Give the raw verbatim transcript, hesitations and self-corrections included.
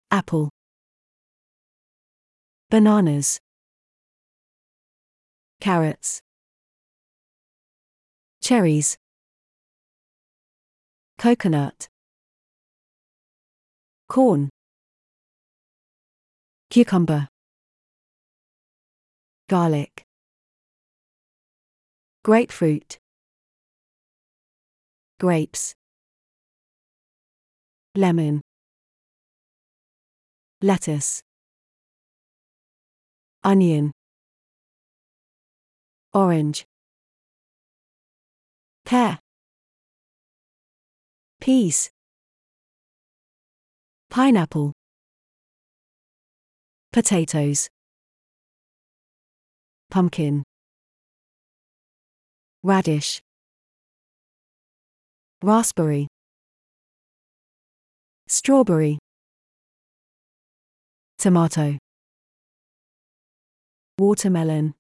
apple, bananas, carrots, cherries, coconut, corn, cucumber, garlic, grapefruit, grapes, lemon, lettuce, onion, orange, pear, peas, pineapple, potatoes, pumpkin, radish, raspberry, strawberry, tomato, watermelon,